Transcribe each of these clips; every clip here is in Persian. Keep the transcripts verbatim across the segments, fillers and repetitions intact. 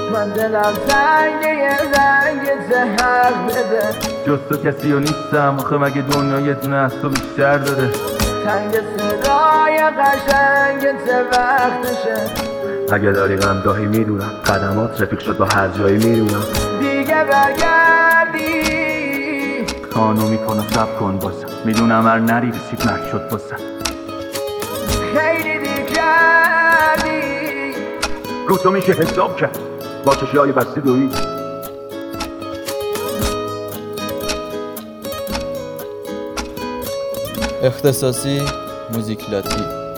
من دلم تنگه یه زنگ ته حق بده. جز تو کسی و نیستم آخه مگه دنیا یه دونه از تو بیشتر داره. تنگ صدای قشنگ ته وقتشه. اگه داری غمگاهی میدونم قدمات رفیق شد با هر جایی میدونم. دیگه برگردی کانو میکنه سب کن باسم، میدونم هر نری رسید مرگ شد باسم. خیلی دیر کردی رو تو میشه حساب کرد با چشی های بستی دویی. اختصاصی موزیک لاتی.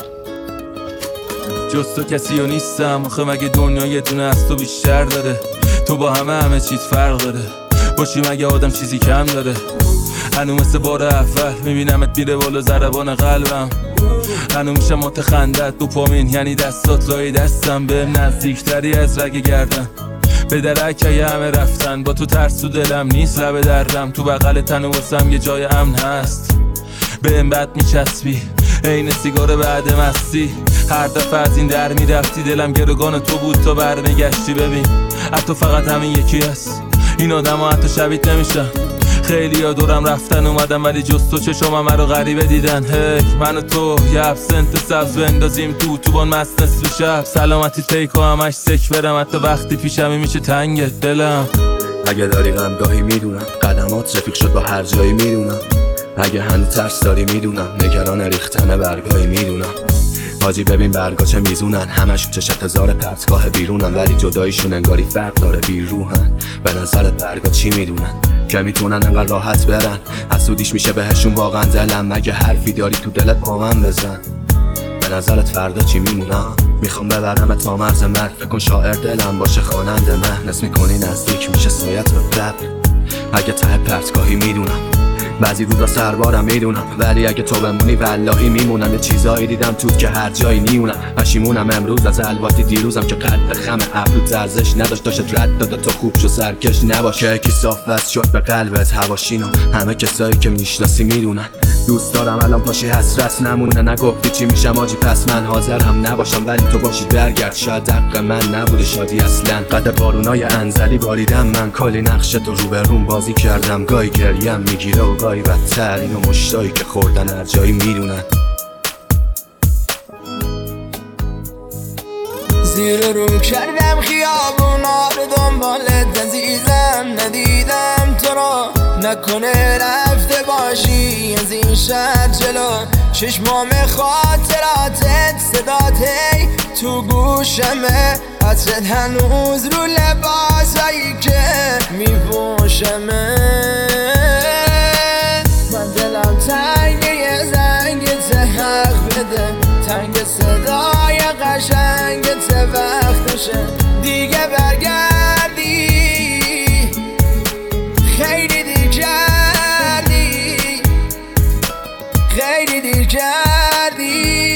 جز تو کسی و نیستم آخه مگه دنیا یه دونه از تو بیشتر داره. تو با همه همه چیز فرق داره، باشی مگه آدم چیزی کم داره. هنو مثل بار اول میبینمت میره بالا ضربان قلبم. هنو میشه متخندت دوپامین یعنی دستات لای دستم. به نزدیکتری از رگ گردن به درک اگه همه رفتن. با تو ترس تو دلم نیست لب دردم. تو بغل تن و واسم یه جای امن هست. به این بد میچسبی عین سیگار بعد مستی. هر دفعه از این در میرفتی دلم گروگان تو بود تا برمیگشتی. ببین حتی فقط همین یکی هست، این آدم ها حتی شبیت نمیشن. خیلی ها دورم رفتن اومدم ولی جز تو چشم همه رو غریبه دیدن. هی من و تو یه ابسنت سبز بندازیم تو تو بان مست نصف شب. سلامتی تیکو همش سک برم حتی وقتی پیشمی میشه تنگ دلم. اگه داری غمگاهی میدونم قدمات رفیق شد با هر جایی میدونم. اگه هنوز ترس داری میدونم نگران ریختن برگاهی میدونم. حاجی ببین برگا چه میزونن همشون چشت هزار پرتگاه بیرونن ولی جداییشون انگاری فرق داره بیروحن. به نظرت برگا چی میدونن که میتونن انقدر راحت برن؟ حسودیش میشه بهشون واقعا دلم. مگه حرفی داری تو دلت با من بزن. به نظرت فردا چی میمونم؟ میخوام ببرمت تا مرز مرگ. فکر کن شاعر دلم باشه خواننده مهنس میکنی نزدیک میشه سایت به قبر. اگه ته پرتگاهی میدونم بعضی روزا سربارم میدونم ولی اگه تو بمونی والهی میمونم. یه چیزایی دیدم توت که هر جایی نیونم. پشیمونم امروز از الواتی دیروزم که قد خم ابرو ارزش نداشت. داشت رد داده تا خوب شو سرکش نباشه. کی صاف وصل شد به قلبت هواشینو همه کسایی که میشناسی میدونن. دوست دارم الان پاشی حسرت نمونه. نگفتی چی میشم آجی پس من حاضرم نباشم ولی تو باشی برگرد. شاید حق من نبوده شادی اصلا. قد بارونای انزلی باریدم من کلی نقش تو رو به روم بازی کردم. گاهی گریم میگیره و گاهی بدتر. اینو مشتایی که خوردن هر جایی میدونن. زیر روم کردم خیابونا رو دنبالت عزیزم. ندیدم تو رو نکنه رفته باشی از این شهر جلو. چشمام خاطراتت صدات هی تو گوشمه. عطرت هنوز رو لباسایی که میپوشمه. من دلم تنگه یه زنگ ته حق بده. تنگ صدای قشنگ ته وقتشه. دیگه برگردی خیلی دیر کردی خیلی دیر کردی.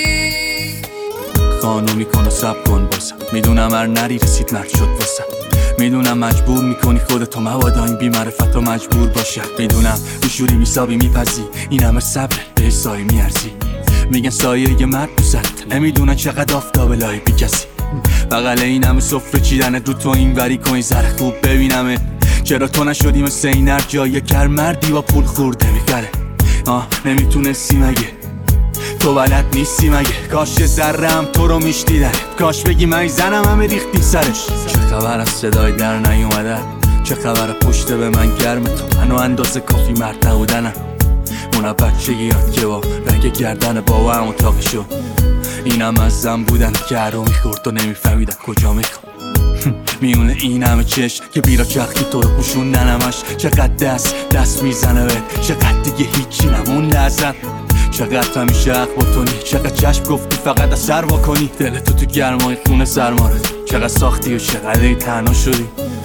کانو میکنه سب کن باسم، میدونم هر نری رسید مرگ شد باسم. میدونم مجبور میکنی خودتو مبادا این بی معرفت و مجبور باشه. میدونم روشوری میسابی میپذی این همه صبر به سایه میارزی. میگن سایه یه مرد دوست نمیدونن چقدر آفتاب لای بی کسی. بغل این همه صفره چیدنت رو تو این وری کنی زره خوب ببینمت. چرا تو نشدی مثل این هر جای کر مردی با پول خورده میگره. آه نمیتونستی مگه تو بلد نیستی مگه. کاش ذرم تو رو میشنیدن. کاش بگی من زنم همه ریختی سرش. چه خبر از صدای در نیومده؟ چه خبر پشت به من گرم تو؟ منو اندازه کافی مرد نبودنم. اونا بچگی یاد که با رنگ گردن بابا هم اتاقی شد. اینم از زن بودن که هر رو میخورد و نمیفهمیدن کجا میخواد. میونه این همه چشم که بیرا چرخی تو رو پوشوندن همش. چقدر دست دست میزنه بهت، چقدر دیگه هیچی نمونده ازم. چقدر همیشه حق با تو نی، چقدر چشم گفتی فقط از سر واکنی. دلتو تو گرمای خونه سرمارد، چقدر ساختی و چقدر ای تنها شدی.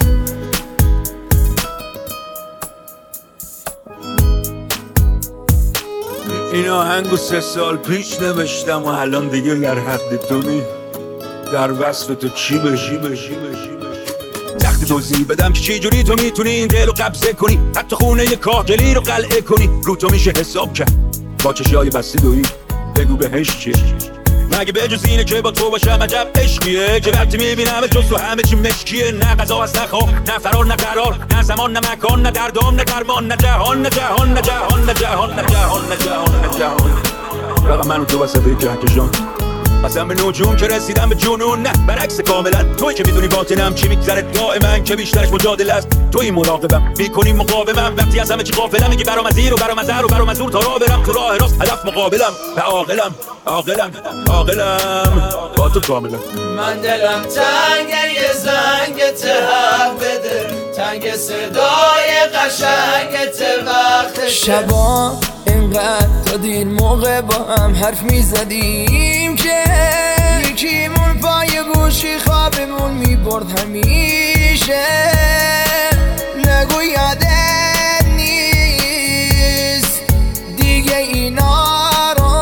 این آهنگو سه سال پیش نوشتم و الان دیگه در حد تو نی. در وصف تو چی بشی بشی بشی وقتی توضیح بدم که چی جوری تو میتونی این دل رو قبضه کنی. حتی خونه ی کاهگلی رو قلعه کنی. رو تو میشه حساب کرد با چشای بسته دویی. بگو بهش چی مگه به جز اینه که با تو باشم عجب عشقیه که وقتی میبینم جز تو همه چی مشکیه. نه غذا هست نه خواب نه فرار نه قرار نه زمان نه مکان نه دردام نه درمان نه جهان نه جهان نه جهان نه جهان نه جهان نه جهان نه جهان. فقط من و تو وسط کهکشان قسم به نجوم که رسیدم به جنون. نه برعکس کاملا توی که میدونی باطنم چی میگذره دائما که بیشترش مجادله است. توی مراقبم میکنی مقاومم وقتی از همه چی غافلم. میگی برام از این و برام از هر و برام از اون تا راه برم تو راه راست هدف مقابلم و عاقلم عاقلم عاقلم با تو کاملا. من دلم تنگه یه زنگت حق بده تنگ صدای قشنگت وقتشه. شبا اینقدر تا دیر موقع با هم حرف میزدیم که یکیمون پای گوشی خوابمون میبرد همیشه. نگو یادت نیست دیگه اینا رو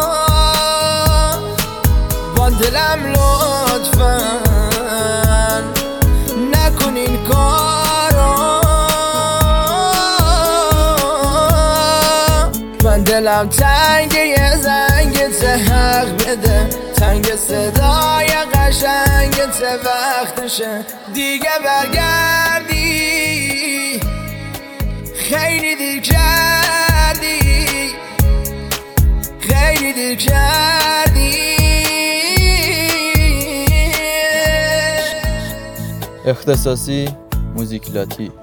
با دلم لطفاً نکن این کارو. من دلم تنگه یه زنگت حق بده تنگ صدای قشنگت وقتشه دیگه برگردی خیلی دیر کردی خیلی دیر کردی. اختصاصی موزیک لاتی.